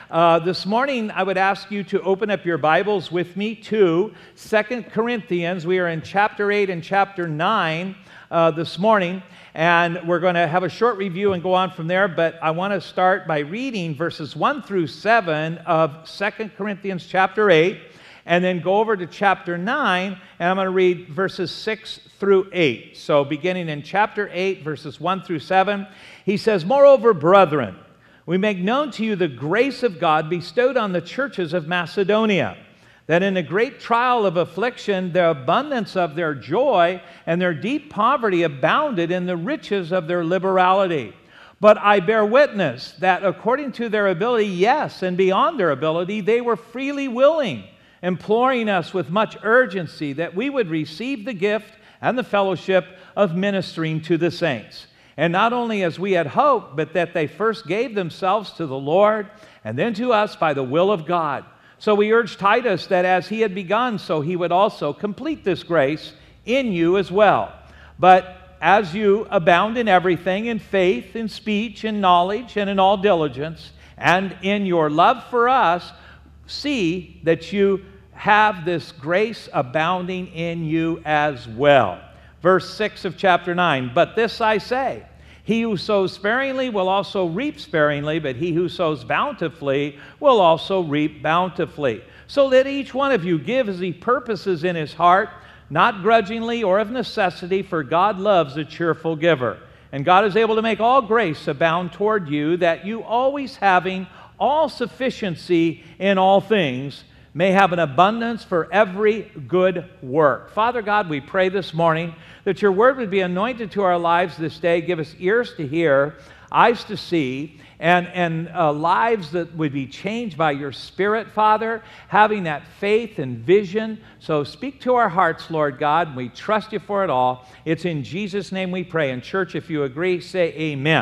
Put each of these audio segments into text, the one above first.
This morning, I would ask you to open up your Bibles with me to 2 Corinthians. We are in chapter 8 and chapter 9 this morning, and we're going to have a short review and go on from there, but I want to start by reading verses 1 through 7 of 2 Corinthians chapter 8, and then go over to chapter 9, and I'm going to read verses 6 through 8. So beginning in chapter 8, verses 1 through 7, he says, "Moreover, brethren, we make known to you the grace of God bestowed on the churches of Macedonia, that in a great trial of affliction, the abundance of their joy and their deep poverty abounded in the riches of their liberality. But I bear witness that according to their ability, yes, and beyond their ability, they were freely willing, imploring us with much urgency that we would receive the gift and the fellowship of ministering to the saints. And not only as we had hoped, but that they first gave themselves to the Lord and then to us by the will of God. So we urge Titus that as he had begun, so he would also complete this grace in you as well. But as you abound in everything, in faith, in speech, in knowledge, and in all diligence, and in your love for us, see that you have this grace abounding in you as well." Verse 6 of chapter 9, "But this I say, he who sows sparingly will also reap sparingly, but he who sows bountifully will also reap bountifully. So let each one of you give as he purposes in his heart, not grudgingly or of necessity, for God loves a cheerful giver. And God is able to make all grace abound toward you, that you always having all sufficiency in all things, may have an abundance for every good work." Father God, we pray this morning that your word would be anointed to our lives this day. Give us ears to hear, eyes to see, and lives that would be changed by your Spirit, Father, having that faith and vision. So speak to our hearts, Lord God, and we trust you for it all. It's in Jesus' name we pray. And church, if you agree, say amen.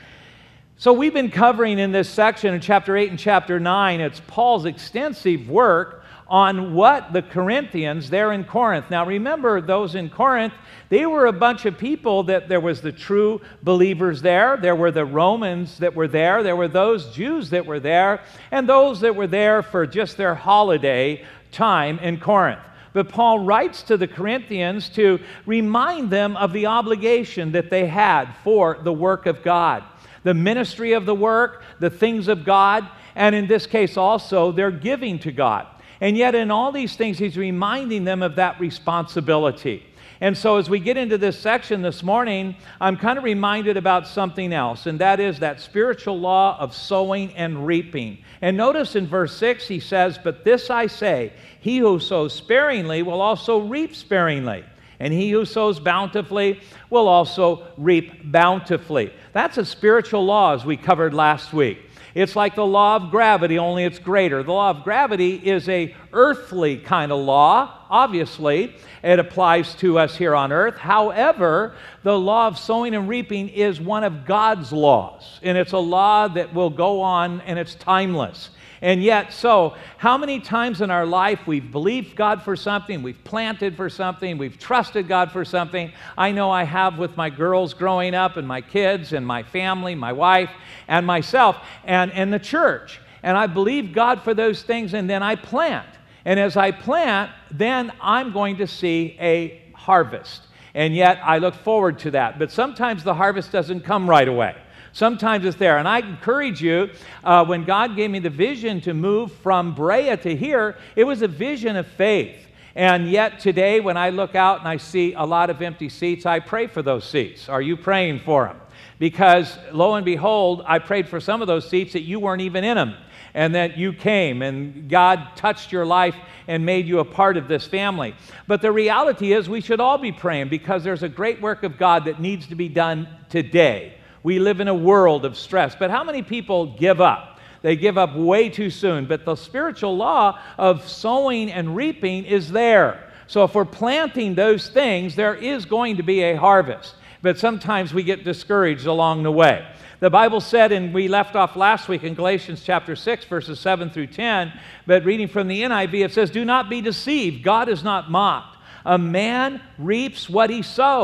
So we've been covering in this section in chapter 8 and chapter 9, it's Paul's extensive work on what the Corinthians there in Corinth. Now remember, those in Corinth, they were a bunch of people that there was the true believers there were the Romans that were there were those Jews that were there, and those that were there for just their holiday time in Corinth. But Paul writes to the Corinthians to remind them of the obligation that they had for the work of God, the ministry of the work, the things of God, and in this case also their giving to God. And yet in all these things, he's reminding them of that responsibility. And so as we get into this section this morning, I'm kind of reminded about something else, and that is that spiritual law of sowing and reaping. And notice in verse 6, he says, "But this I say, he who sows sparingly will also reap sparingly, and he who sows bountifully will also reap bountifully." That's a spiritual law, as we covered last week. It's like the law of gravity, only it's greater. The law of gravity is a earthly kind of law. Obviously, it applies to us here on earth. However, the law of sowing and reaping is one of God's laws, and it's a law that will go on, and it's timeless. And yet, so how many times in our life we've believed God for something, we've planted for something, we've trusted God for something. I know I have with my girls growing up and my kids and my family, my wife and myself and the church. And I believe God for those things, and then I plant. And as I plant, then I'm going to see a harvest. And yet I look forward to that. But sometimes the harvest doesn't come right away. Sometimes it's there. And I encourage you, when God gave me the vision to move from Brea to here, it was a vision of faith. And yet today, when I look out and I see a lot of empty seats, I pray for those seats. Are you praying for them? Because lo and behold, I prayed for some of those seats that you weren't even in them, and that you came and God touched your life and made you a part of this family. But the reality is we should all be praying, because there's a great work of God that needs to be done today. We live in a world of stress. But how many people give up? They give up way too soon. But the spiritual law of sowing and reaping is there. So if we're planting those things, there is going to be a harvest. But sometimes we get discouraged along the way. The Bible said, and we left off last week in Galatians chapter 6, verses 7 through 10, but reading from the NIV, it says, "Do not be deceived. God is not mocked. A man reaps what he sows.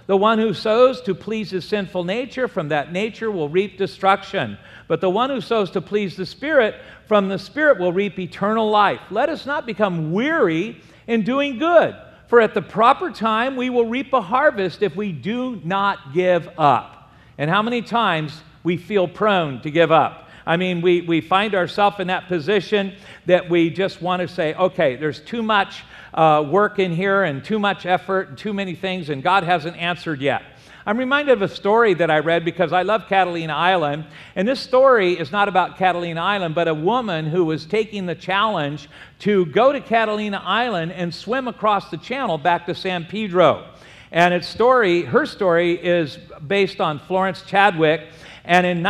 The one who sows to please his sinful nature, from that nature will reap destruction. But the one who sows to please the Spirit, from the Spirit will reap eternal life. Let us not become weary in doing good, for at the proper time we will reap a harvest if we do not give up. And how many times we feel prone to give up? I mean, we find ourselves in that position that we just want to say, okay, there's too much work in here and too much effort and too many things, and God hasn't answered yet. I'm reminded of a story that I read because I love Catalina Island, and this story is not about Catalina Island, but a woman who was taking the challenge to go to Catalina Island and swim across the channel back to San Pedro. And her story is based on Florence Chadwick. And in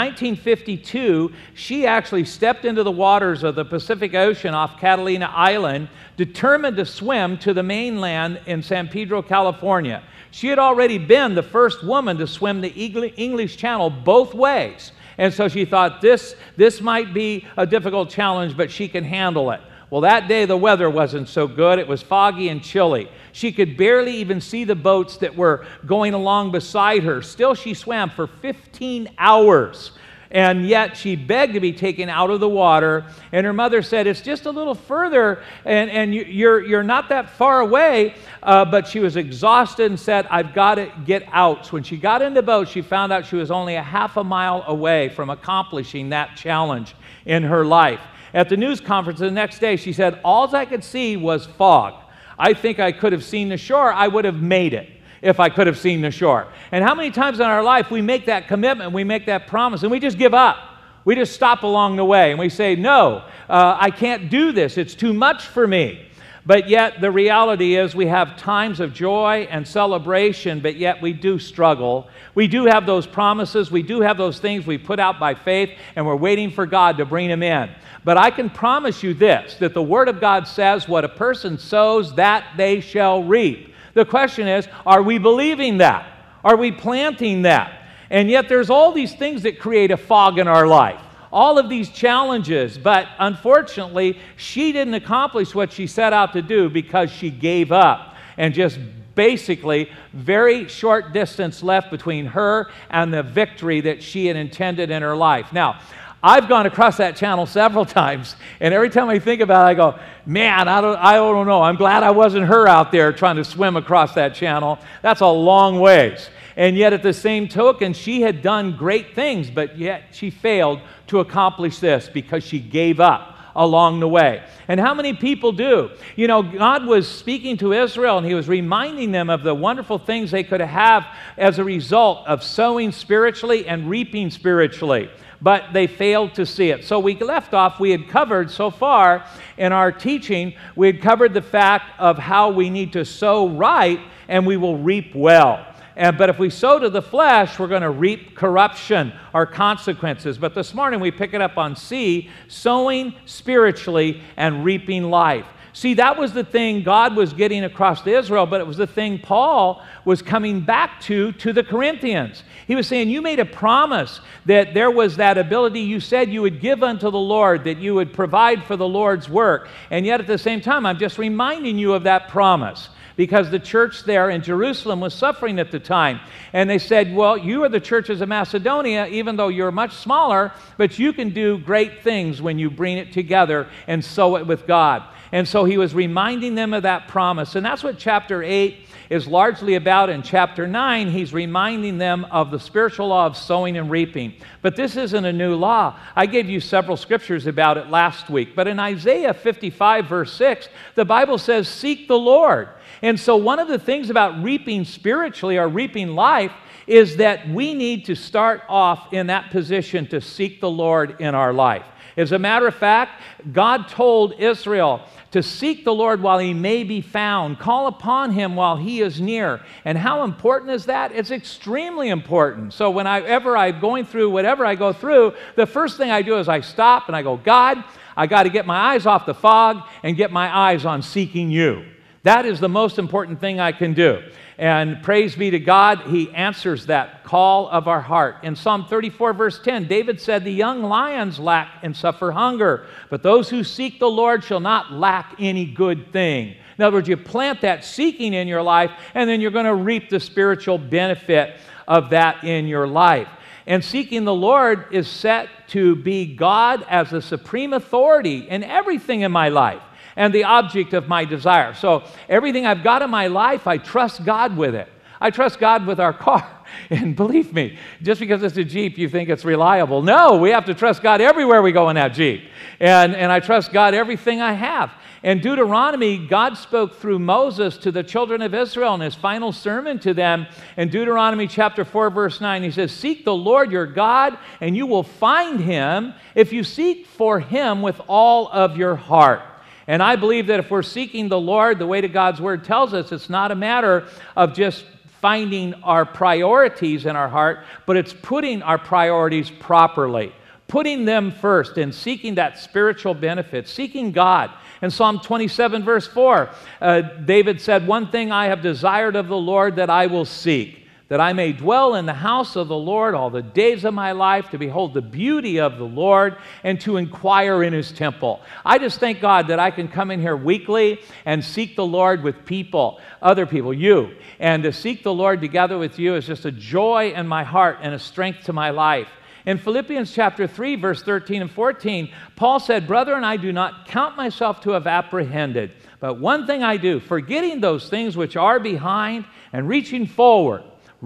1952, she actually stepped into the waters of the Pacific Ocean off Catalina Island, determined to swim to the mainland in San Pedro, California. She had already been the first woman to swim the English Channel both ways. And so she thought, this might be a difficult challenge, but she can handle it. Well, that day the weather wasn't so good. It was foggy and chilly. She could barely even see the boats that were going along beside her. Still, she swam for 15 hours. And yet she begged to be taken out of the water. And her mother said, it's just a little further, and you're not that far away. But she was exhausted and said, I've got to get out. So when she got in the boat, she found out she was only a half a mile away from accomplishing that challenge in her life. At the news conference the next day, she said, all I could see was fog. I think I could have seen the shore. I would have made it if I could have seen the shore. And how many times in our life we make that commitment, we make that promise, and we just give up. We just stop along the way, and we say, no, I can't do this. It's too much for me. But yet the reality is we have times of joy and celebration, but yet we do struggle. We do have those promises. We do have those things we put out by faith, and we're waiting for God to bring them in. But I can promise you this, that the Word of God says what a person sows, that they shall reap. The question is, are we believing that? Are we planting that? And yet there's all these things that create a fog in our life. All of these challenges, but unfortunately, she didn't accomplish what she set out to do because she gave up. And just basically, very short distance left between her and the victory that she had intended in her life. Now, I've gone across that channel several times, and every time I think about it, I go, man, I don't know. I'm glad I wasn't her out there trying to swim across that channel. That's a long ways. And yet at the same token, she had done great things, but yet she failed to accomplish this because she gave up along the way. And how many people do? You know, God was speaking to Israel, and He was reminding them of the wonderful things they could have as a result of sowing spiritually and reaping spiritually. But they failed to see it. So we left off, we had covered so far in our teaching, we had covered the fact of how we need to sow right and we will reap well. But if we sow to the flesh, we're going to reap corruption or consequences. But this morning we pick it up on C, sowing spiritually and reaping life. See, that was the thing God was getting across to Israel, but it was the thing Paul was coming back to the Corinthians. He was saying, you made a promise that there was that ability. You said you would give unto the Lord, that you would provide for the Lord's work. And yet at the same time, I'm just reminding you of that promise, because the church there in Jerusalem was suffering at the time. And they said, well, you are the churches of Macedonia, even though you're much smaller, but you can do great things when you bring it together and sow it with God. And so he was reminding them of that promise. And that's what chapter 8 is largely about. In chapter 9, he's reminding them of the spiritual law of sowing and reaping. But this isn't a new law. I gave you several scriptures about it last week. But in Isaiah 55, verse 6, the Bible says, seek the Lord. And so one of the things about reaping spiritually or reaping life is that we need to start off in that position to seek the Lord in our life. As a matter of fact, God told Israel to seek the Lord while He may be found. Call upon Him while He is near. And how important is that? It's extremely important. So whenever I'm going through whatever I go through, the first thing I do is I stop and I go, God, I got to get my eyes off the fog and get my eyes on seeking You. That is the most important thing I can do. And praise be to God, He answers that call of our heart. In Psalm 34, verse 10, David said, "The young lions lack and suffer hunger, but those who seek the Lord shall not lack any good thing." In other words, you plant that seeking in your life, and then you're going to reap the spiritual benefit of that in your life. And seeking the Lord is set to be God as the supreme authority in everything in my life and the object of my desire. So everything I've got in my life, I trust God with it. I trust God with our car. And believe me, just because it's a Jeep, you think it's reliable. No, we have to trust God everywhere we go in that Jeep. And I trust God everything I have. In Deuteronomy, God spoke through Moses to the children of Israel in his final sermon to them. In Deuteronomy chapter 4, verse 9, he says, "Seek the Lord your God, and you will find him if you seek for him with all of your heart." And I believe that if we're seeking the Lord, the way to God's word tells us, it's not a matter of just finding our priorities in our heart, but it's putting our priorities properly, putting them first and seeking that spiritual benefit, seeking God. In Psalm 27, verse 4, David said, "One thing I have desired of the Lord that I will seek, that I may dwell in the house of the Lord all the days of my life, to behold the beauty of the Lord and to inquire in his temple." I just thank God that I can come in here weekly and seek the Lord with people, other people, you. And to seek the Lord together with you is just a joy in my heart and a strength to my life. In Philippians chapter 3, verse 13 and 14, Paul said, "Brethren, I do not count myself to have apprehended, but one thing I do, forgetting those things which are behind and reaching forward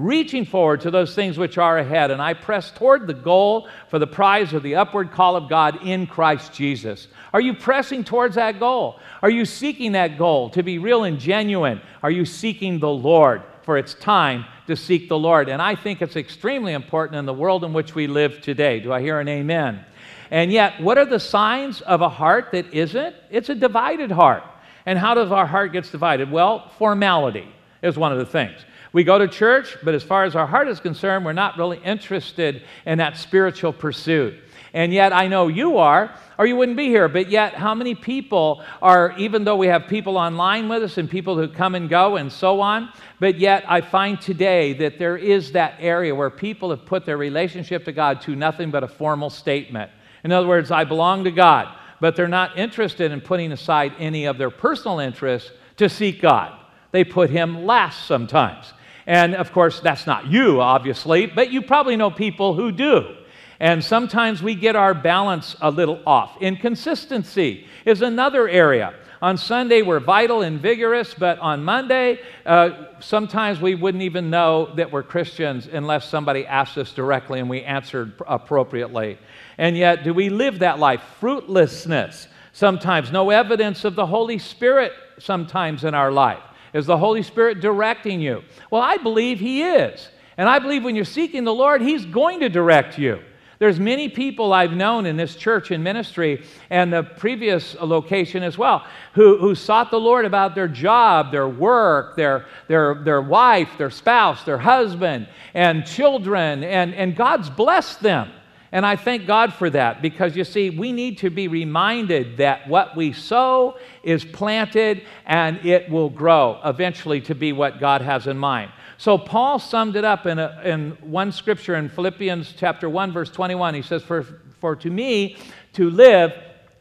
to those things which are ahead. And I press toward the goal for the prize of the upward call of God in Christ Jesus." Are you pressing towards that goal? Are you seeking that goal to be real and genuine? Are you seeking the Lord? For it's time to seek the Lord. And I think it's extremely important in the world in which we live today. Do I hear an amen? And yet, what are the signs of a heart that isn't? It's a divided heart. And how does our heart get divided? Well, formality is one of the things. We go to church, but as far as our heart is concerned, we're not really interested in that spiritual pursuit. And yet I know you are, or you wouldn't be here. But yet, how many people are, even though we have people online with us and people who come and go and so on, but yet I find today that there is that area where people have put their relationship to God to nothing but a formal statement. In other words, I belong to God, but they're not interested in putting aside any of their personal interests to seek God. They put him last sometimes. And of course, that's not you, obviously, but you probably know people who do. And sometimes we get our balance a little off. Inconsistency is another area. On Sunday, we're vital and vigorous, but on Monday, sometimes we wouldn't even know that we're Christians unless somebody asked us directly and we answered appropriately. And yet, do we live that life? Fruitlessness, sometimes no evidence of the Holy Spirit sometimes in our life. Is the Holy Spirit directing you? Well, I believe He is. And I believe when you're seeking the Lord, He's going to direct you. There's many people I've known in this church and ministry and the previous location as well who sought the Lord about their job, their work, their wife, their spouse, their husband, and children, and God's blessed them. And I thank God for that because, you see, we need to be reminded that what we sow is planted and it will grow eventually to be what God has in mind. So Paul summed it up in one scripture in Philippians chapter 1, verse 21. He says, for to me, to live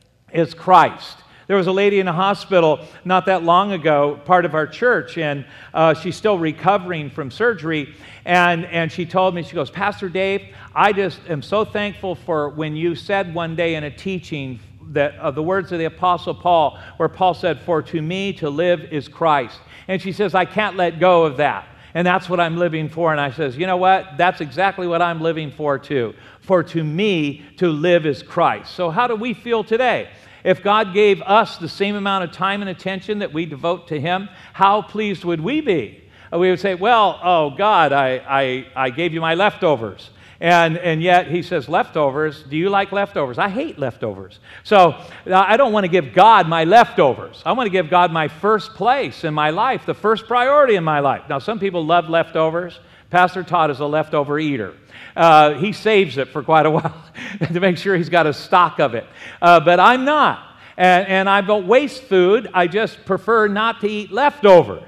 is Christ. There was a lady in a hospital not that long ago, part of our church, and she's still recovering from surgery. And she told me, she goes, "Pastor Dave, I just am so thankful for when you said one day in a teaching that of the words of the Apostle Paul, where Paul said, 'For to me to live is Christ.'" And she says, "I can't let go of that. And that's what I'm living for." And I says, "You know what? That's exactly what I'm living for too. For to me to live is Christ." So how do we feel today? If God gave us the same amount of time and attention that we devote to Him, how pleased would we be? We would say, "Well, oh God, I gave you my leftovers." And yet He says, leftovers? Do you like leftovers? I hate leftovers. So I don't want to give God my leftovers. I want to give God my first place in my life, the first priority in my life. Now, some people love leftovers. Pastor Todd is a leftover eater. He saves it for quite a while to make sure he's got a stock of it. But I'm not. And I don't waste food. I just prefer not to eat leftovers.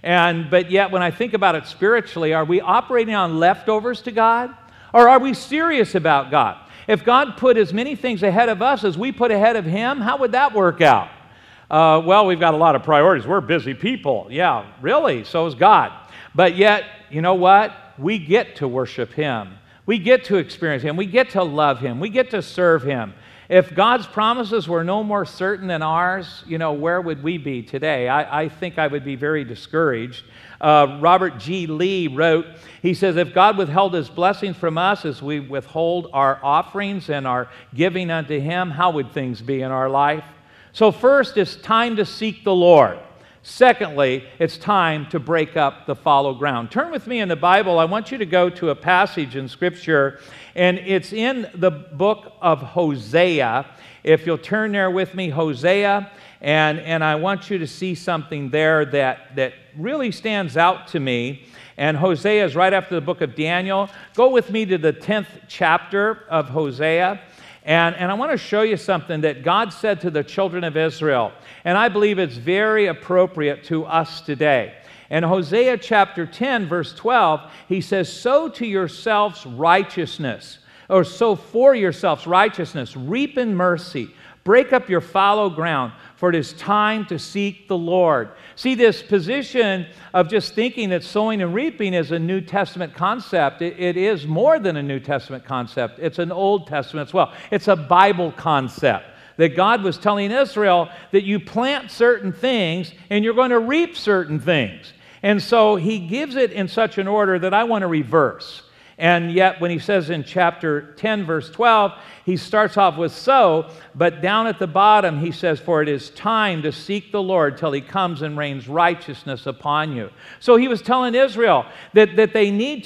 But yet, when I think about it spiritually, are we operating on leftovers to God? Or are we serious about God? If God put as many things ahead of us as we put ahead of Him, how would that work out? Well, we've got a lot of priorities. We're busy people. Yeah, really, so is God. But yet, you know what? We get to worship Him. We get to experience Him. We get to love Him. We get to serve Him. If God's promises were no more certain than ours, where would we be today? I think I would be very discouraged. Robert G. Lee wrote, he says, if God withheld His blessings from us as we withhold our offerings and our giving unto Him, how would things be in our life? So first, it's time to seek the Lord. Secondly, it's time to break up the fallow ground. Turn with me in the Bible. I want you to go to a passage in Scripture, and it's in the book of Hosea. If you'll turn there with me, Hosea, and I want you to see something there that really stands out to me. And Hosea is right after the book of Daniel. Go with me to the 10th chapter of Hosea. And I want to show you something that God said to the children of Israel. And I believe it's very appropriate to us today. In Hosea chapter 10, verse 12, he says, sow to yourselves righteousness, or sow for yourselves righteousness, reap in mercy, break up your fallow ground, for it is time to seek the Lord. See, this position of just thinking that sowing and reaping is a New Testament concept, it is more than a New Testament concept. It's an Old Testament as well. It's a Bible concept that God was telling Israel that you plant certain things and you're going to reap certain things. And so He gives it in such an order that I want to reverse. And yet when He says in chapter 10, verse 12, He starts off with sow, but down at the bottom He says, for it is time to seek the Lord till He comes and rains righteousness upon you. So He was telling Israel that they need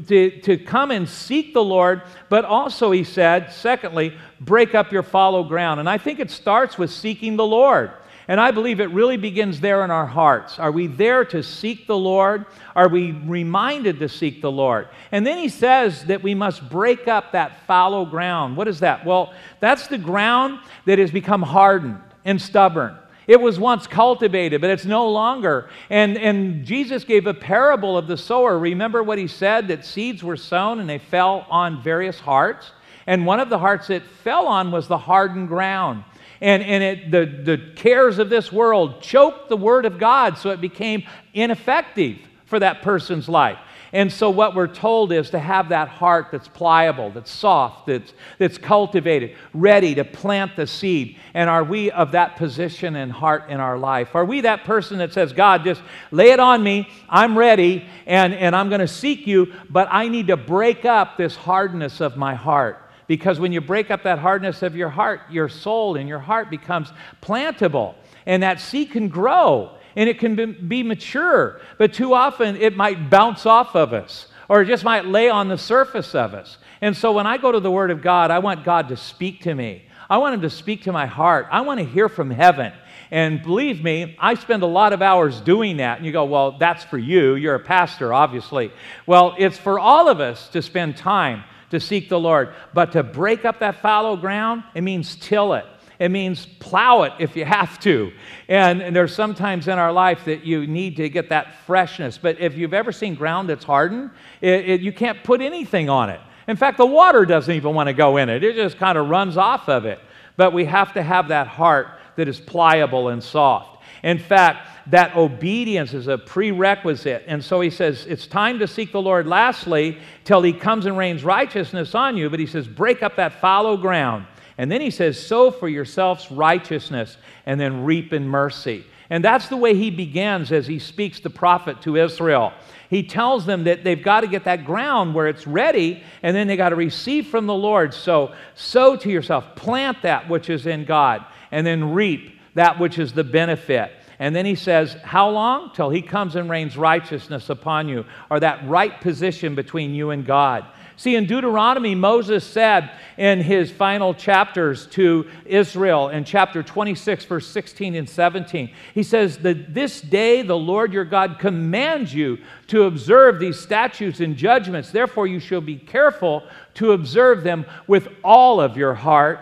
to come and seek the Lord, but also He said, secondly, break up your fallow ground. And I think it starts with seeking the Lord. And I believe it really begins there in our hearts. Are we there to seek the Lord? Are we reminded to seek the Lord? And then He says that we must break up that fallow ground. What is that? Well, that's the ground that has become hardened and stubborn. It was once cultivated, but it's no longer. And Jesus gave a parable of the sower. Remember what He said, that seeds were sown and they fell on various hearts? And one of the hearts it fell on was the hardened ground. And the cares of this world choked the Word of God, so it became ineffective for that person's life. And so what we're told is to have that heart that's pliable, that's soft, that's cultivated, ready to plant the seed. And are we of that position and heart in our life? Are we that person that says, God, just lay it on me, I'm ready, and I'm going to seek you, but I need to break up this hardness of my heart? Because when you break up that hardness of your heart, your soul and your heart becomes plantable. And that seed can grow and it can be mature. But too often it might bounce off of us or it just might lay on the surface of us. And so when I go to the Word of God, I want God to speak to me. I want Him to speak to my heart. I want to hear from heaven. And believe me, I spend a lot of hours doing that. And you go, well, that's for you. You're a pastor, obviously. Well, it's for all of us to spend time to seek the Lord. But to break up that fallow ground, it means till it. It means plow it if you have to. And there's sometimes in our life that you need to get that freshness. But if you've ever seen ground that's hardened, you can't put anything on it. In fact, the water doesn't even want to go in it. It just kind of runs off of it. But we have to have that heart that is pliable and soft. In fact, that obedience is a prerequisite. And so He says, it's time to seek the Lord lastly till He comes and rains righteousness on you. But He says, break up that fallow ground. And then He says, sow for yourselves righteousness and then reap in mercy. And that's the way He begins as He speaks the prophet to Israel. He tells them that they've got to get that ground where it's ready, and then they got to receive from the Lord. So sow to yourself, plant that which is in God, and then reap that which is the benefit. And then He says, how long? Till He comes and rains righteousness upon you, or that right position between you and God. See, in Deuteronomy, Moses said in his final chapters to Israel, in chapter 26, verse 16 and 17, he says that this day the Lord your God commands you to observe these statutes and judgments. Therefore you shall be careful to observe them with all of your heart.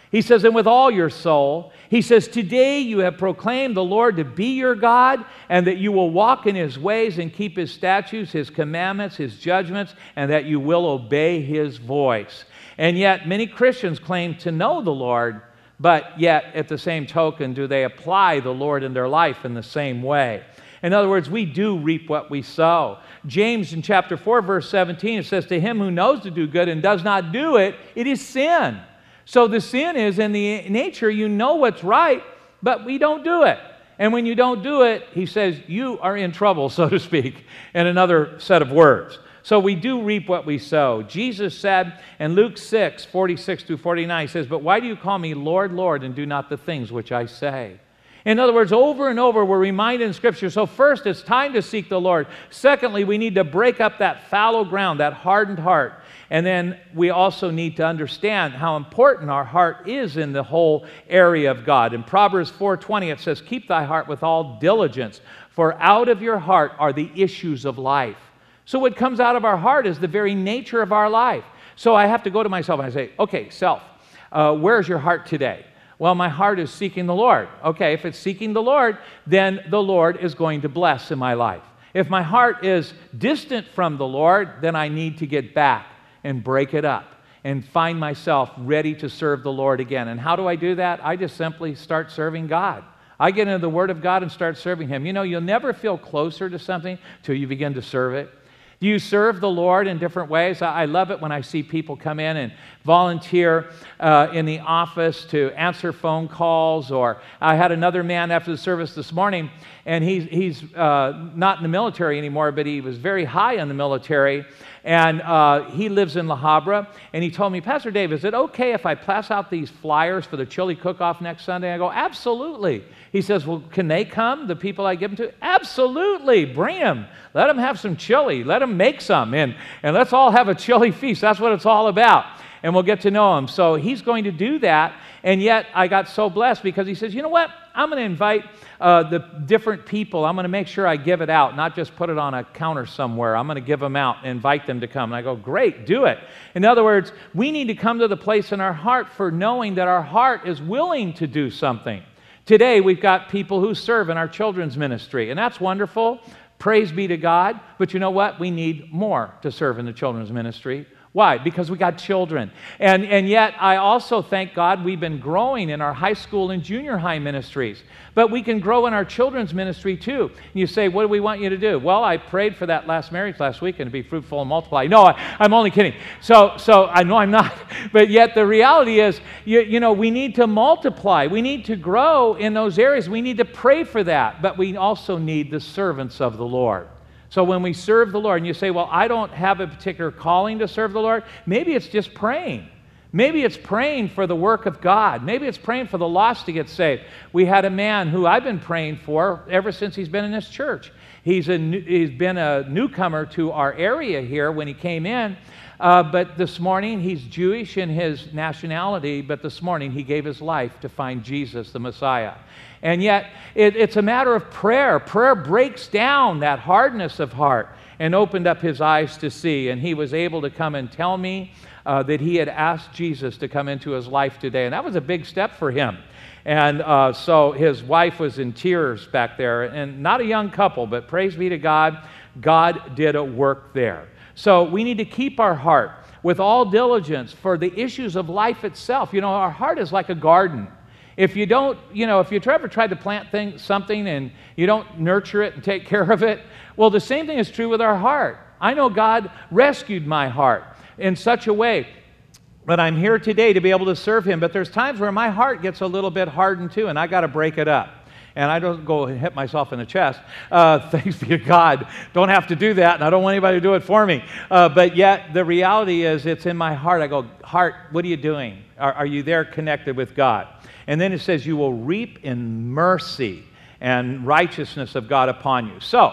He says, and with all your soul. He says, today you have proclaimed the Lord to be your God, and that you will walk in His ways and keep His statutes, His commandments, His judgments, and that you will obey His voice. And yet many Christians claim to know the Lord, but yet at the same token, do they apply the Lord in their life in the same way? In other words, we do reap what we sow. James in chapter 4, verse 17, it says, to him who knows to do good and does not do it, it is sin. So the sin is in the nature, you know what's right, but we don't do it. And when you don't do it, he says, you are in trouble, so to speak, in another set of words. So we do reap what we sow. Jesus said in Luke 6, 46 through 49, he says, but why do you call me Lord, Lord, and do not the things which I say? In other words, over and over, we're reminded in Scripture. So first, it's time to seek the Lord. Secondly, we need to break up that fallow ground, that hardened heart. And then we also need to understand how important our heart is in the whole area of God. In Proverbs 4:20, it says, keep thy heart with all diligence, for out of your heart are the issues of life. So what comes out of our heart is the very nature of our life. So I have to go to myself and I say, okay, self, where's your heart today? Well, my heart is seeking the Lord. Okay, if it's seeking the Lord, then the Lord is going to bless in my life. If my heart is distant from the Lord, then I need to get back and break it up and find myself ready to serve the Lord again. And how do I do that? I just simply start serving God. I get into the Word of God and start serving Him. You know, you'll never feel closer to something till you begin to serve it. Do you serve the Lord in different ways? I love it when I see people come in and volunteer in the office to answer phone calls. Or I had another man after the service this morning, and he's not in the military anymore, but he was very high in the military. And he lives in La Habra, and he told me, Pastor Dave, is it okay if I pass out these flyers for the chili cook-off next Sunday? I go, absolutely. He says, well, can they come, the people I give them to? Absolutely. Bring them. Let them have some chili. Let them make some, and let's all have a chili feast. That's what it's all about, and we'll get to know him. So he's going to do that, and yet I got so blessed because he says, you know what? I'm going to invite the different people. I'm going to make sure I give it out, not just put it on a counter somewhere. I'm going to give them out and invite them to come. And I go, great, do it. In other words, we need to come to the place in our heart for knowing that our heart is willing to do something. Today, we've got people who serve in our children's ministry, and that's wonderful. Praise be to God. But you know what? We need more to serve in the children's ministry. Why? Because we got children. And yet, I also thank God we've been growing in our high school and junior high ministries. But we can grow in our children's ministry too. And you say, what do we want you to do? Well, I prayed for that last marriage last week and to be fruitful and multiply. No, I'm only kidding. So I know I'm not. But yet the reality is, you know, we need to multiply. We need to grow in those areas. We need to pray for that. But we also need the servants of the Lord. So when we serve the Lord, and you say, well, I don't have a particular calling to serve the Lord, maybe it's just praying. Maybe it's praying for the work of God. Maybe it's praying for the lost to get saved. We had a man who I've been praying for ever since he's been in this church. He's been a newcomer to our area here when he came in, but this morning he's Jewish in his nationality, but this morning he gave his life to find Jesus, the Messiah. And yet, it's a matter of prayer. Prayer breaks down that hardness of heart and opened up his eyes to see. And he was able to come and tell me that he had asked Jesus to come into his life today. And that was a big step for him. And so his wife was in tears back there. And not a young couple, but praise be to God, God did a work there. So we need to keep our heart with all diligence for the issues of life itself. You know, our heart is like a garden. If you don't, you know, if you ever tried to plant something and you don't nurture it and take care of it, well, the same thing is true with our heart. I know God rescued my heart in such a way that I'm here today to be able to serve Him, but there's times where my heart gets a little bit hardened too, and I got to break it up. And I don't go and hit myself in the chest. Thanks be to God. Don't have to do that, and I don't want anybody to do it for me. But yet, the reality is it's in my heart. I go, heart, what are you doing? Are you there connected with God? And then it says, you will reap in mercy and righteousness of God upon you. So,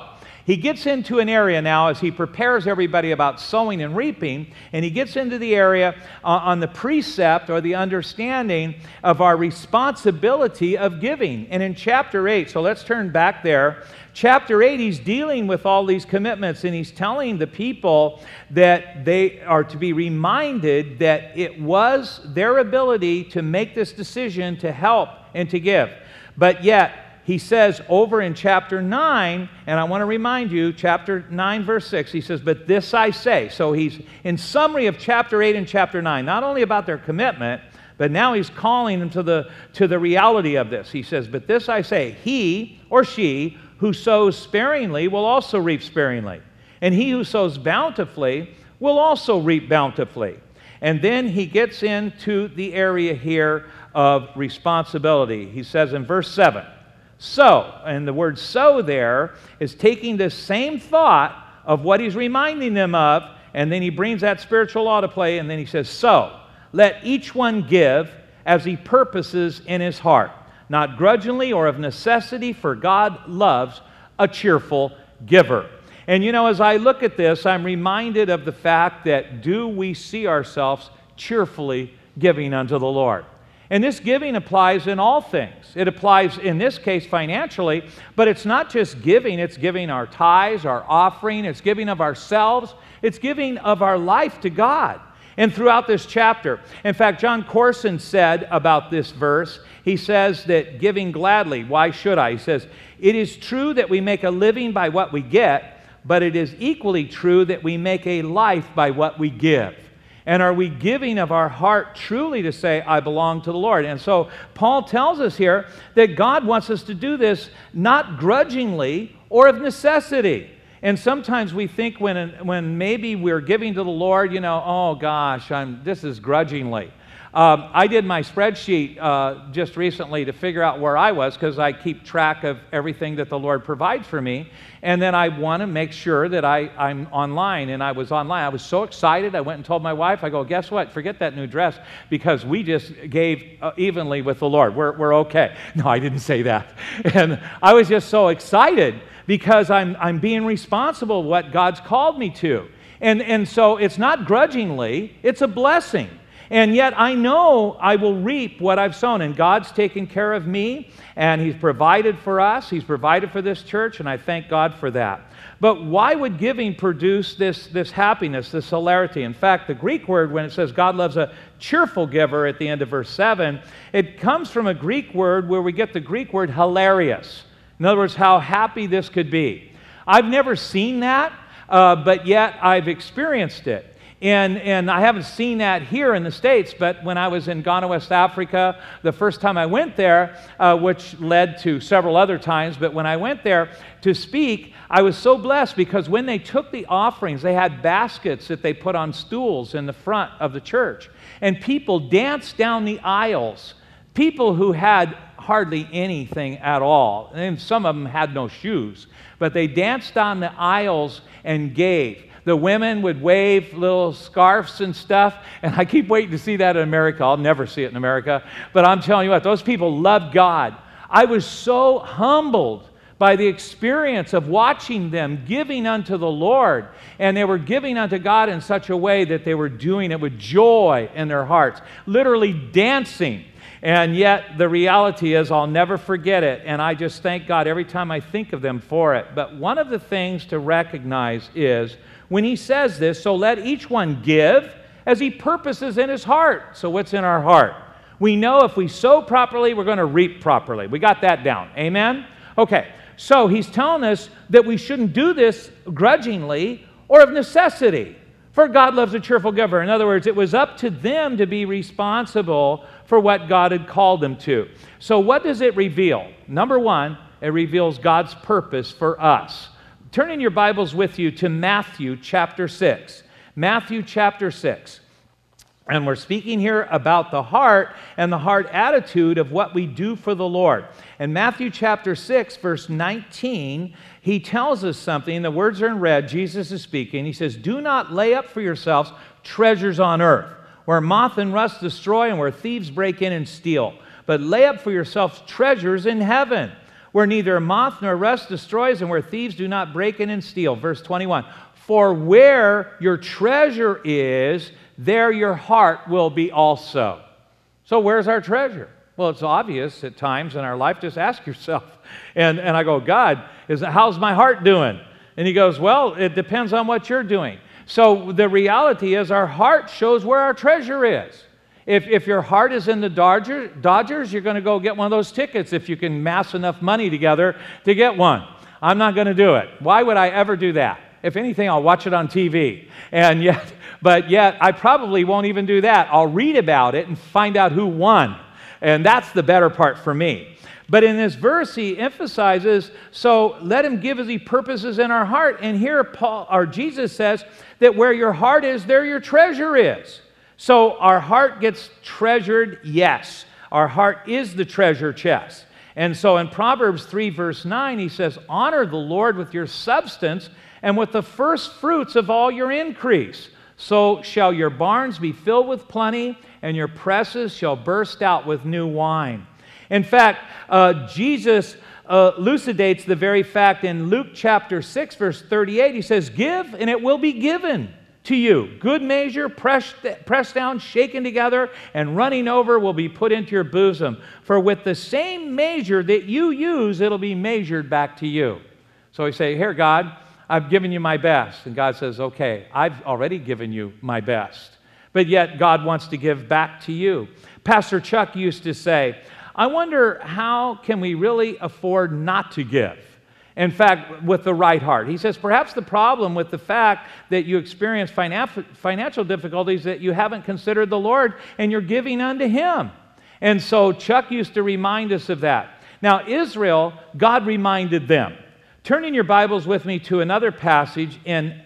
he gets into an area now as he prepares everybody about sowing and reaping, and he gets into the area on the precept or the understanding of our responsibility of giving. And in chapter 8, so let's turn back there. Chapter 8, he's dealing with all these commitments, and he's telling the people that they are to be reminded that it was their ability to make this decision to help and to give. But yet, he says over in chapter 9, and I want to remind you, chapter 9, verse 6, he says, "But this I say." So he's in summary of chapter 8 and chapter 9, not only about their commitment, but now he's calling them to the reality of this. He says, "But this I say, he or she who sows sparingly will also reap sparingly, and he who sows bountifully will also reap bountifully." And then he gets into the area here of responsibility. He says in verse 7, "So," and the word "so" there is taking this same thought of what he's reminding them of, and then he brings that spiritual law to play, and then he says, "So, let each one give as he purposes in his heart, not grudgingly or of necessity, for God loves a cheerful giver." And you know, as I look at this, I'm reminded of the fact that do we see ourselves cheerfully giving unto the Lord? And this giving applies in all things. It applies, in this case, financially, but it's not just giving. It's giving our tithes, our offering. It's giving of ourselves. It's giving of our life to God. And throughout this chapter, in fact, John Corson said about this verse, he says that giving gladly, why should I? He says, "It is true that we make a living by what we get, but it is equally true that we make a life by what we give." And are we giving of our heart truly to say, "I belong to the Lord"? And so Paul tells us here that God wants us to do this not grudgingly or of necessity. And sometimes we think when maybe we're giving to the Lord, you know, "Oh gosh, this is grudgingly." I did my spreadsheet just recently to figure out where I was, because I keep track of everything that the Lord provides for me. And then I want to make sure that I'm online, and I was online. I was so excited. I went and told my wife, I go, "Guess what? Forget that new dress, because we just gave evenly with the Lord. We're okay." No, I didn't say that. And I was just so excited because I'm being responsible for what God's called me to. And so it's not grudgingly, it's a blessing. And yet I know I will reap what I've sown. And God's taken care of me, and He's provided for us. He's provided for this church, and I thank God for that. But why would giving produce this happiness, this hilarity? In fact, the Greek word, when it says God loves a cheerful giver at the end of verse 7, it comes from a Greek word where we get the Greek word hilarious. In other words, how happy this could be. I've never seen that, but yet I've experienced it. And I haven't seen that here in the States, but when I was in Ghana, West Africa, the first time I went there, which led to several other times, but when I went there to speak, I was so blessed because when they took the offerings, they had baskets that they put on stools in the front of the church. And people danced down the aisles, people who had hardly anything at all. And some of them had no shoes, but they danced down the aisles and gave. The women would wave little scarves and stuff, and I keep waiting to see that in America. I'll never see it in America, but I'm telling you what, those people loved God. I was so humbled by the experience of watching them giving unto the Lord, and they were giving unto God in such a way that they were doing it with joy in their hearts, literally dancing. And yet the reality is I'll never forget it, and I just thank God every time I think of them for it. But one of the things to recognize is when he says this, so let each one give as he purposes in his heart. So what's in our heart? We know if we sow properly, we're going to reap properly. We got that down. Amen? Okay, so he's telling us that we shouldn't do this grudgingly or of necessity. For God loves a cheerful giver. In other words, it was up to them to be responsible for what God had called them to. So what does it reveal? Number one, it reveals God's purpose for us. Turn in your Bibles with you to Matthew chapter 6. Matthew chapter 6. And we're speaking here about the heart and the heart attitude of what we do for the Lord. In Matthew chapter 6, verse 19, he tells us something. The words are in red. Jesus is speaking. He says, "Do not lay up for yourselves treasures on earth, where moth and rust destroy and where thieves break in and steal. But lay up for yourselves treasures in heaven, where neither moth nor rust destroys and where thieves do not break in and steal. Verse 21, for where your treasure is, there your heart will be also. So where's our treasure? Well, it's obvious at times in our life. Just ask yourself. And I go, God, how's my heart doing? And he goes, well, it depends on what you're doing. So the reality is our heart shows where our treasure is. If your heart is in the Dodgers, you're going to go get one of those tickets if you can mass enough money together to get one. I'm not going to do it. Why would I ever do that? If anything, I'll watch it on TV. But yet, I probably won't even do that. I'll read about it and find out who won. And that's the better part for me. But in this verse, he emphasizes, so let him give as he purposes in our heart. And here Jesus says that where your heart is, there your treasure is. So our heart gets treasured, yes. Our heart is the treasure chest. And so in Proverbs 3, verse 9, he says, honor the Lord with your substance and with the first fruits of all your increase. So shall your barns be filled with plenty, and your presses shall burst out with new wine. In fact, Jesus elucidates the very fact in Luke chapter 6, verse 38. He says, give, and it will be given to you. Good measure, pressed down, shaken together, and running over will be put into your bosom. For with the same measure that you use, it'll be measured back to you. So we say, here, God, I've given you my best. And God says, okay, I've already given you my best. But yet God wants to give back to you. Pastor Chuck used to say, I wonder how can we really afford not to give? In fact, with the right heart. He says, perhaps the problem with the fact that you experience financial difficulties that you haven't considered the Lord and you're giving unto Him. And so Chuck used to remind us of that. Now, Israel, God reminded them. Turn in your Bibles with me to another passage in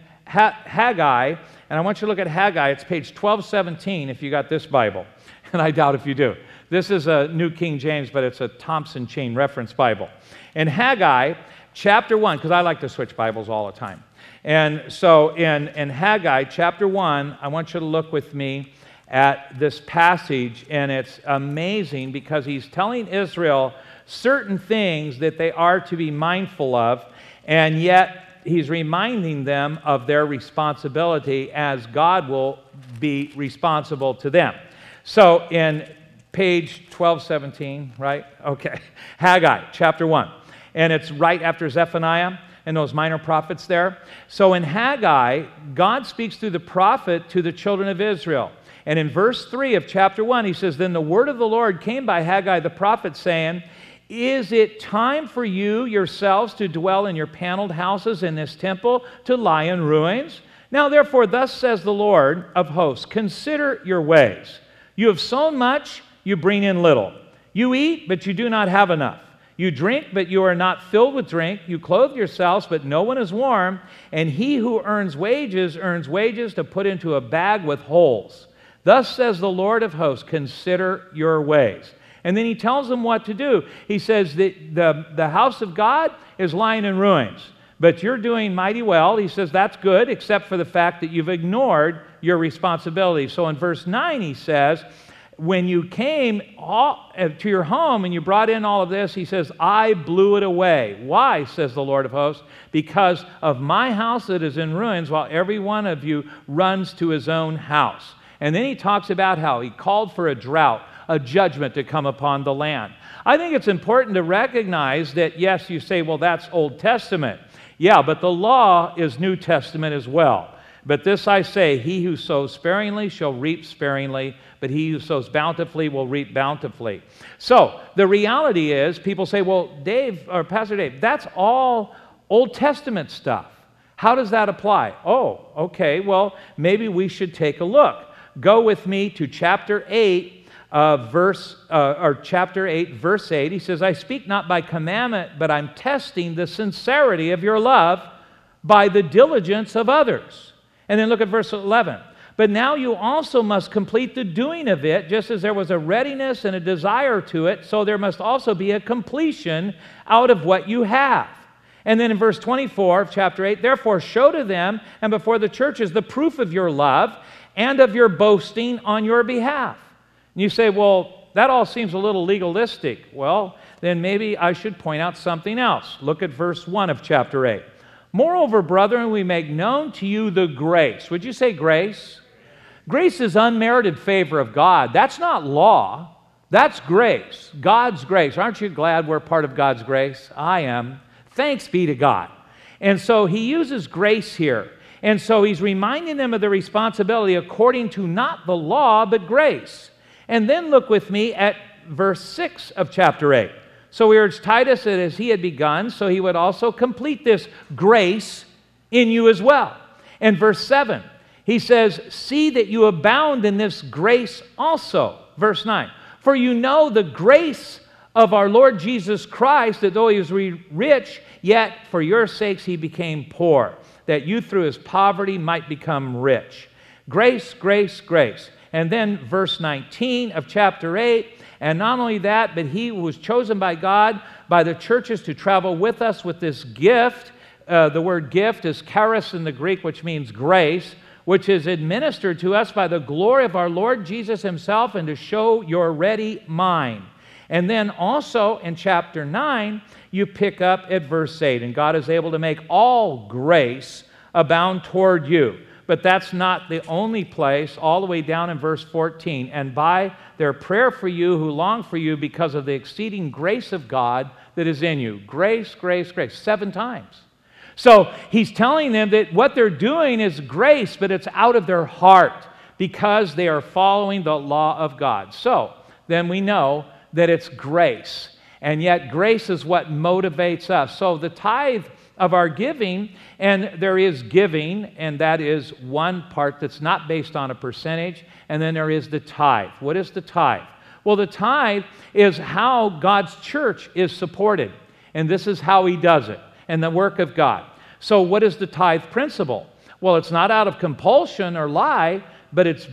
Haggai, and I want you to look at Haggai. It's page 1217 if you got this Bible, and I doubt if you do. This is a New King James, but it's a Thompson Chain Reference Bible. In Haggai, chapter 1, because I like to switch Bibles all the time. And so in Haggai, chapter 1, I want you to look with me at this passage, and it's amazing because he's telling Israel certain things that they are to be mindful of, and yet he's reminding them of their responsibility as God will be responsible to them. So in page 1217, right? Okay. Haggai, chapter 1. And it's right after Zephaniah and those minor prophets there. So in Haggai, God speaks through the prophet to the children of Israel. And in verse 3 of chapter 1, he says, then the word of the Lord came by Haggai the prophet, saying, is it time for you yourselves to dwell in your paneled houses in this temple, to lie in ruins? Now therefore, thus says the Lord of hosts, consider your ways. You have sown much, you bring in little. You eat, but you do not have enough. You drink, but you are not filled with drink. You clothe yourselves, but no one is warm. And he who earns wages to put into a bag with holes. Thus says the Lord of hosts, consider your ways. And then he tells them what to do. He says that the house of God is lying in ruins, but you're doing mighty well. He says that's good, except for the fact that you've ignored your responsibility. So in verse 9 he says, when you came to your home and you brought in all of this, he says, I blew it away. Why, says the Lord of hosts? Because of my house that is in ruins, while every one of you runs to his own house. And then he talks about how he called for a drought, a judgment to come upon the land. I think it's important to recognize that, yes, you say, well, that's Old Testament. Yeah, but the law is New Testament as well. But this I say, he who sows sparingly shall reap sparingly, but he who sows bountifully will reap bountifully. So the reality is, people say, well, Dave, or Pastor Dave, that's all Old Testament stuff. How does that apply? Oh, okay, well, maybe we should take a look. Go with me to chapter 8, chapter 8, verse 8. He says, I speak not by commandment, but I'm testing the sincerity of your love by the diligence of others. And then look at verse 11. But now you also must complete the doing of it, just as there was a readiness and a desire to it, so there must also be a completion out of what you have. And then in verse 24 of chapter 8, therefore show to them and before the churches the proof of your love and of your boasting on your behalf. And you say, well, that all seems a little legalistic. Well, then maybe I should point out something else. Look at verse 1 of chapter 8. Moreover, brethren, we make known to you the grace. Would you say grace? Grace is unmerited favor of God. That's not law. That's grace. God's grace. Aren't you glad we're part of God's grace? I am. Thanks be to God. And so he uses grace here. And so he's reminding them of the responsibility according to not the law, but grace. And then look with me at verse 6 of chapter 8. So we urge Titus that as he had begun, so he would also complete this grace in you as well. And verse 7, he says, see that you abound in this grace also. Verse 9, for you know the grace of our Lord Jesus Christ, that though he was rich, yet for your sakes he became poor, that you through his poverty might become rich. Grace, grace, grace. And then verse 19 of chapter 8, and not only that, but he was chosen by God, by the churches to travel with us with this gift. The word gift is charis in the Greek, which means grace, which is administered to us by the glory of our Lord Jesus himself, and to show your ready mind. And then also in chapter 9, you pick up at verse 8, and God is able to make all grace abound toward you. But that's not the only place, all the way down in verse 14. And by their prayer for you who long for you because of the exceeding grace of God that is in you. Grace, grace, grace. 7 times. So he's telling them that what they're doing is grace, but it's out of their heart because they are following the law of God. So then we know that it's grace. And yet grace is what motivates us. So the tithe of our giving, and there is giving, and that is one part that's not based on a percentage, and then there is the tithe. What is the tithe? Well, the tithe is how God's church is supported, and this is how he does it, and the work of God. So what is the tithe principle? Well, it's not out of compulsion or lie, but it's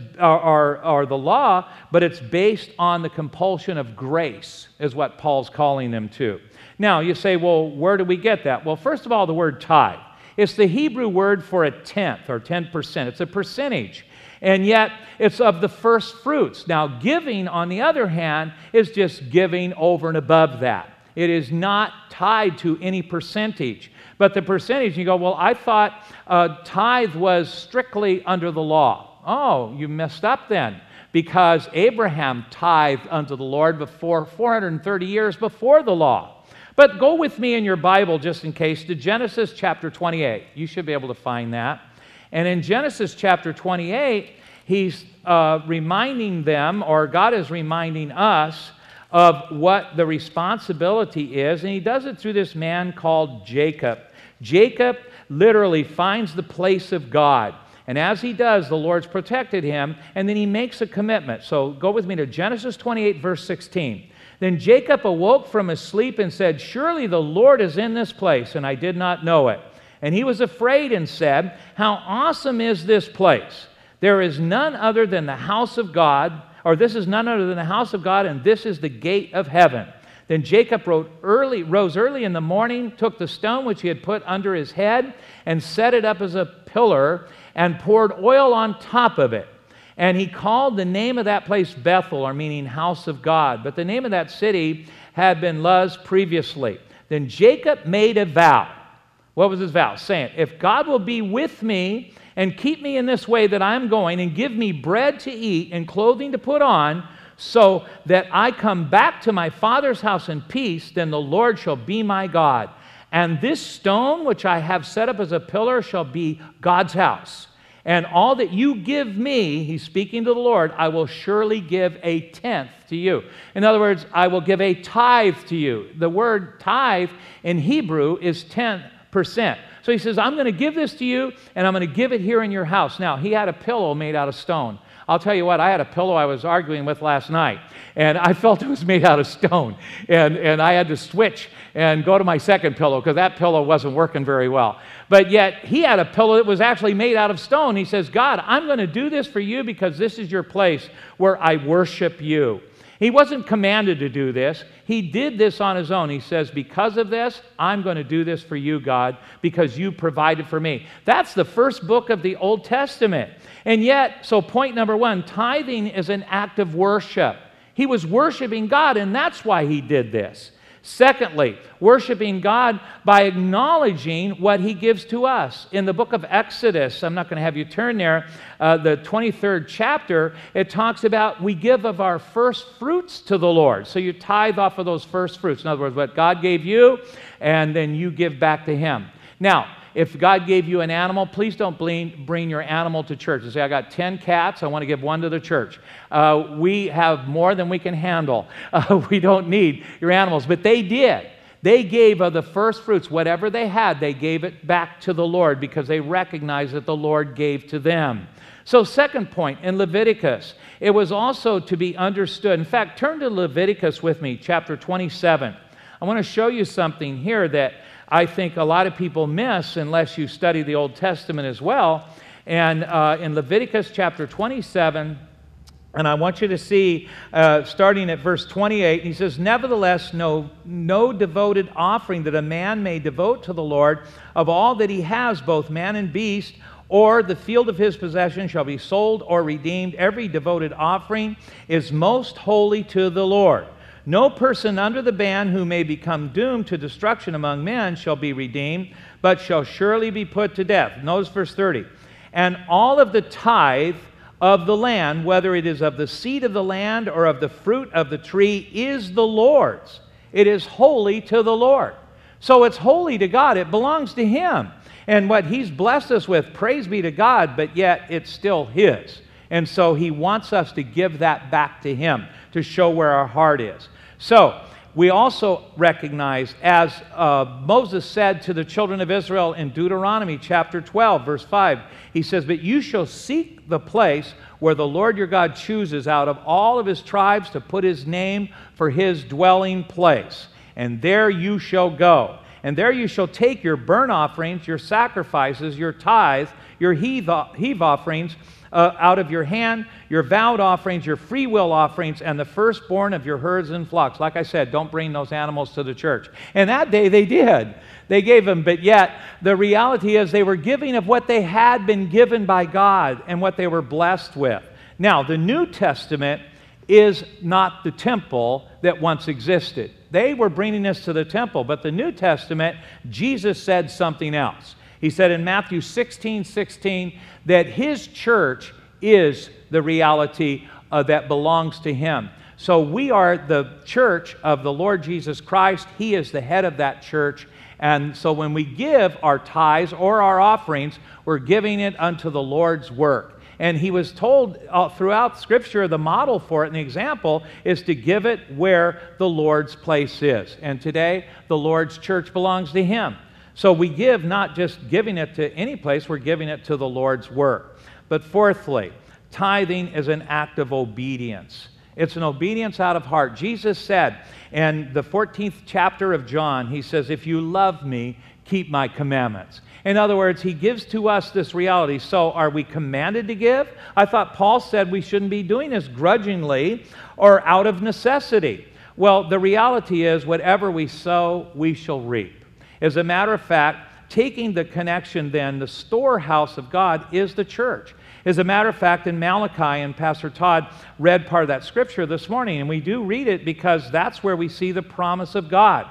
or the law, but it's based on the compulsion of grace, is what Paul's calling them to. Now, you say, well, where do we get that? Well, first of all, the word tithe. It's the Hebrew word for a tenth or 10%. It's a percentage. And yet, it's of the first fruits. Now, giving, on the other hand, is just giving over and above that. It is not tied to any percentage. But the percentage, you go, well, I thought tithe was strictly under the law. Oh, you messed up then. Because Abraham tithed unto the Lord before 430 years before the law. But go with me in your Bible, just in case, to Genesis chapter 28. You should be able to find that. And in Genesis chapter 28, he's reminding them, or God is reminding us, of what the responsibility is. And he does it through this man called Jacob. Jacob literally finds the place of God. And as he does, the Lord's protected him, and then he makes a commitment. So go with me to Genesis 28, verse 16. Then Jacob awoke from his sleep and said, surely the Lord is in this place, and I did not know it. And he was afraid and said, how awesome is this place? There is none other than the house of God, or this is none other than the house of God, and this is the gate of heaven. Then Jacob rose early in the morning, took the stone which he had put under his head, and set it up as a pillar, and poured oil on top of it. And he called the name of that place Bethel, or meaning house of God. But the name of that city had been Luz previously. Then Jacob made a vow. What was his vow? Saying, if God will be with me and keep me in this way that I'm going, and give me bread to eat and clothing to put on, so that I come back to my father's house in peace, then the Lord shall be my God. And this stone which I have set up as a pillar shall be God's house. And all that you give me, he's speaking to the Lord, I will surely give a tenth to you. In other words, I will give a tithe to you. The word tithe in Hebrew is 10%. So he says, I'm going to give this to you, and I'm going to give it here in your house. Now, he had a pillow made out of stone. I'll tell you what, I had a pillow I was arguing with last night, and I felt it was made out of stone. And I had to switch and go to my second pillow because that pillow wasn't working very well. But yet, he had a pillow that was actually made out of stone. He says, God, I'm going to do this for you because this is your place where I worship you. He wasn't commanded to do this. He did this on his own. He says, because of this, I'm going to do this for you, God, because you provided for me. That's the first book of the Old Testament. And yet, so point number one, tithing is an act of worship. He was worshiping God, and that's why he did this. Secondly, worshiping God by acknowledging what he gives to us. In the book of Exodus, I'm not going to have you turn there, the 23rd chapter, it talks about we give of our first fruits to the Lord. So you tithe off of those first fruits. In other words, what God gave you, and then you give back to him. Now, if God gave you an animal, please don't bring your animal to church and say, I got 10 cats, I want to give one to the church. We have more than we can handle. We don't need your animals. But they did. They gave of the first fruits, whatever they had, they gave it back to the Lord because they recognized that the Lord gave to them. So second point, in Leviticus, it was also to be understood. In fact, turn to Leviticus with me, chapter 27. I want to show you something here that I think a lot of people miss unless you study the Old Testament as well. And in Leviticus chapter 27, and I want you to see, starting at verse 28, he says, Nevertheless, no devoted offering that a man may devote to the Lord of all that he has, both man and beast, or the field of his possession shall be sold or redeemed. Every devoted offering is most holy to the Lord. No person under the ban who may become doomed to destruction among men shall be redeemed, but shall surely be put to death. Notice verse 30. And all of the tithe of the land, whether it is of the seed of the land or of the fruit of the tree, is the Lord's. It is holy to the Lord. So it's holy to God. It belongs to him. And what he's blessed us with, praise be to God, but yet it's still his. And so he wants us to give that back to him to show where our heart is. So we also recognize, as Moses said to the children of Israel in Deuteronomy chapter 12, verse 5, he says, But you shall seek the place where the Lord your God chooses out of all of his tribes to put his name for his dwelling place. And there you shall go. And there you shall take your burnt offerings, your sacrifices, your tithe, your heave offerings, out of your hand, your vowed offerings, your free will offerings, and the firstborn of your herds and flocks. Like I said, don't bring those animals to the church. And that day they did. They gave them, but yet the reality is they were giving of what they had been given by God and what they were blessed with. Now, the New Testament is not the temple that once existed. They were bringing this to the temple, but the New Testament, Jesus said something else. He said in Matthew 16:16 that his church is the reality that belongs to him. So we are the church of the Lord Jesus Christ. He is the head of that church. And so when we give our tithes or our offerings, we're giving it unto the Lord's work. And he was told throughout Scripture, the model for it and the example is to give it where the Lord's place is. And today, the Lord's church belongs to him. So we give, not just giving it to any place, we're giving it to the Lord's work. But fourthly, tithing is an act of obedience. It's an obedience out of heart. Jesus said in the 14th chapter of John, he says, If you love me, keep my commandments. In other words, he gives to us this reality. So are we commanded to give? I thought Paul said we shouldn't be doing this grudgingly or out of necessity. Well, the reality is whatever we sow, we shall reap. As a matter of fact, taking the connection then, the storehouse of God is the church. As a matter of fact, in Malachi, and Pastor Todd read part of that scripture this morning, and we do read it because that's where we see the promise of God.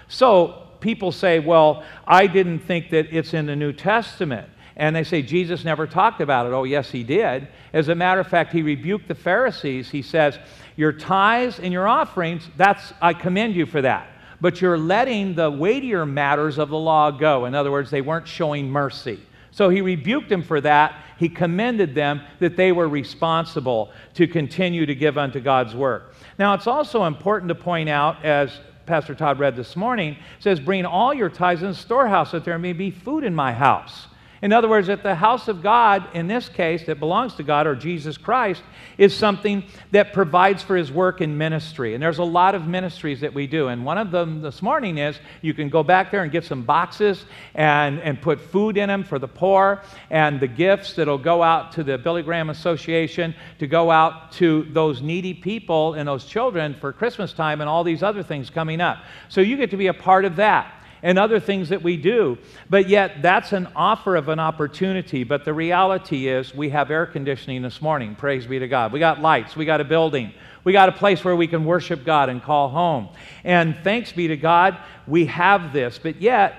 So people say, well, I didn't think that it's in the New Testament. And they say, Jesus never talked about it. Oh, yes, he did. As a matter of fact, he rebuked the Pharisees. He says, your tithes and your offerings, I commend you for that. But you're letting the weightier matters of the law go. In other words, they weren't showing mercy. So he rebuked them for that. He commended them that they were responsible to continue to give unto God's work. Now, it's also important to point out, as Pastor Todd read this morning, it says, bring all your tithes in the storehouse, that there may be food in my house. In other words, that the house of God, in this case, that belongs to God, or Jesus Christ, is something that provides for his work in ministry. And there's a lot of ministries that we do. And one of them this morning is you can go back there and get some boxes and put food in them for the poor, and the gifts that will go out to the Billy Graham Association to go out to those needy people and those children for Christmas time and all these other things coming up. So you get to be a part of that. And other things that we do. But yet, that's an offer of an opportunity. But the reality is, we have air conditioning this morning. Praise be to God. We got lights. We got a building. We got a place where we can worship God and call home. And thanks be to God, we have this. But yet,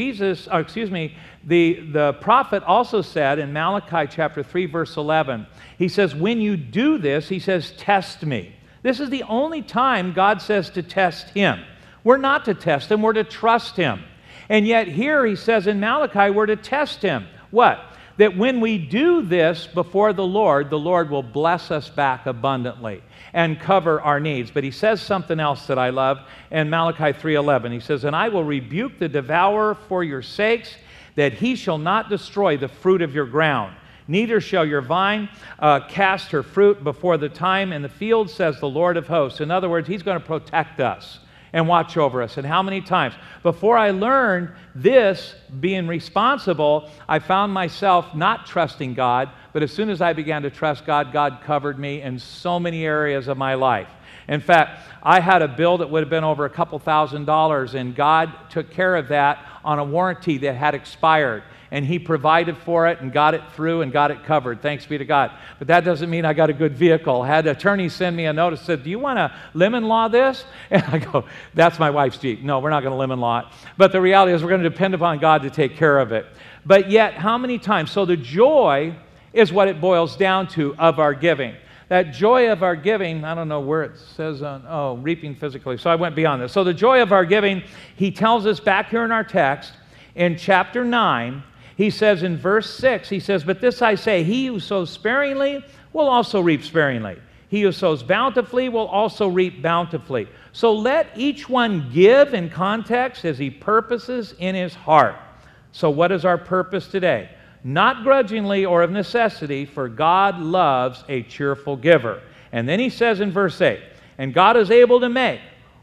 the prophet also said in Malachi chapter 3, verse 11, he says, when you do this, he says, test me. This is the only time God says to test him. We're not to test him, we're to trust him. And yet here he says in Malachi, we're to test him. What? That when we do this before the Lord will bless us back abundantly and cover our needs. But he says something else that I love in Malachi 3:11. He says, and I will rebuke the devourer for your sakes, that he shall not destroy the fruit of your ground. Neither shall your vine cast her fruit before the time in the field, says the Lord of hosts. In other words, he's going to protect us and watch over us. And how many times? Before I learned this, being responsible, I found myself not trusting God, but as soon as I began to trust God, God covered me in so many areas of my life. In fact, I had a bill that would have been over a couple $1,000s, and God took care of that on a warranty that had expired. And he provided for it and got it through and got it covered. Thanks be to God. But that doesn't mean I got a good vehicle. I had an attorney send me a notice, said, do you want to lemon law this? And I go, that's my wife's Jeep. No, we're not going to lemon law it. But the reality is we're going to depend upon God to take care of it. But yet, how many times? So the joy is what it boils down to of our giving. That joy of our giving, I don't know where it says on, reaping physically. So I went beyond this. So the joy of our giving, he tells us back here in our text, in chapter 9, he says in verse 6, he says, but this I say, he who sows sparingly will also reap sparingly. He who sows bountifully will also reap bountifully. So let each one give in context as he purposes in his heart. So what is our purpose today? Not grudgingly or of necessity, for God loves a cheerful giver. And then he says in verse 8, and God is able to make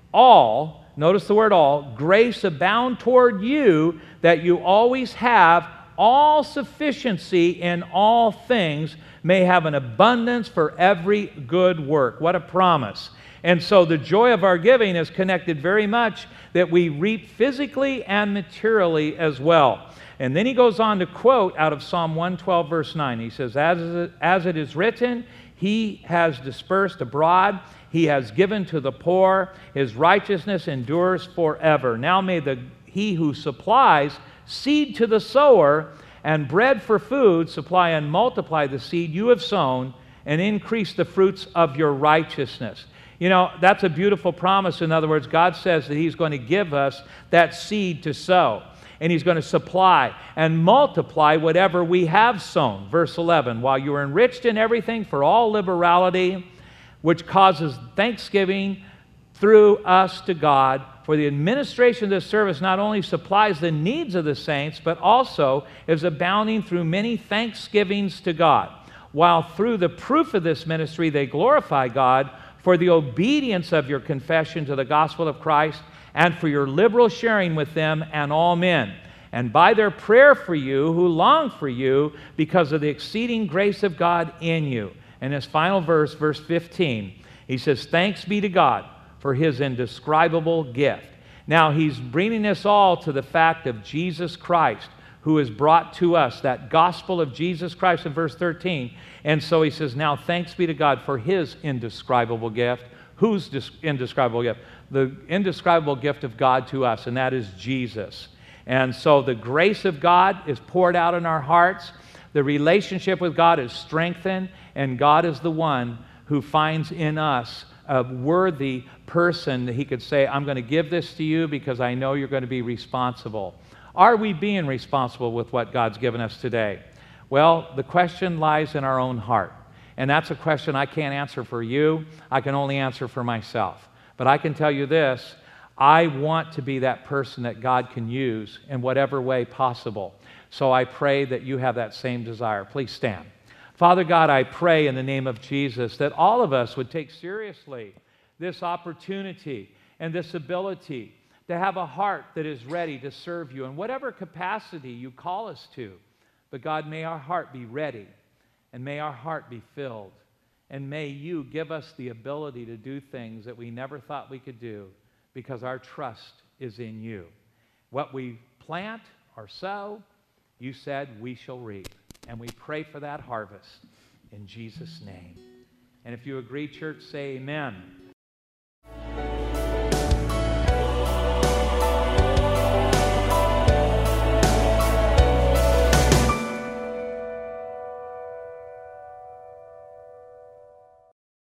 all, notice the word all, grace abound toward you, that you always have all sufficiency in all things, may have an abundance for every good work. What a promise. And so the joy of our giving is connected very much that we reap physically and materially as well. And then he goes on to quote out of Psalm 112, verse 9. He says, as it is written, he has dispersed abroad, he has given to the poor, his righteousness endures forever. Now may he who supplies seed to the sower and bread for food supply and multiply the seed you have sown and increase the fruits of your righteousness. You know, that's a beautiful promise. In other words, God says that he's going to give us that seed to sow, and he's going to supply and multiply whatever we have sown. Verse 11, while you are enriched in everything for all liberality, which causes thanksgiving through us to God, for the administration of this service not only supplies the needs of the saints, but also is abounding through many thanksgivings to God, while through the proof of this ministry they glorify God for the obedience of your confession to the gospel of Christ, and for your liberal sharing with them and all men, and by their prayer for you who long for you because of the exceeding grace of God in you. And his final verse, verse 15, he says, thanks be to God for his indescribable gift. Now he's bringing us all to the fact of Jesus Christ, who has brought to us that gospel of Jesus Christ in verse 13. And so he says, now thanks be to God for his indescribable gift. Whose indescribable gift? The indescribable gift of God to us, and that is Jesus. And so the grace of God is poured out in our hearts. The relationship with God is strengthened, and God is the one who finds in us a worthy person that he could say, I'm going to give this to you because I know you're going to be responsible. Are we being responsible with what God's given us today? Well, the question lies in our own heart. And that's a question I can't answer for you. I can only answer for myself. But I can tell you this, I want to be that person that God can use in whatever way possible. So I pray that you have that same desire. Please stand. Father God, I pray in the name of Jesus that all of us would take seriously this opportunity and this ability to have a heart that is ready to serve you in whatever capacity you call us to. But God, may our heart be ready, and may our heart be filled, and may you give us the ability to do things that we never thought we could do because our trust is in you. What we plant or sow, you said we shall reap. And we pray for that harvest in Jesus' name. And if you agree, church, say amen.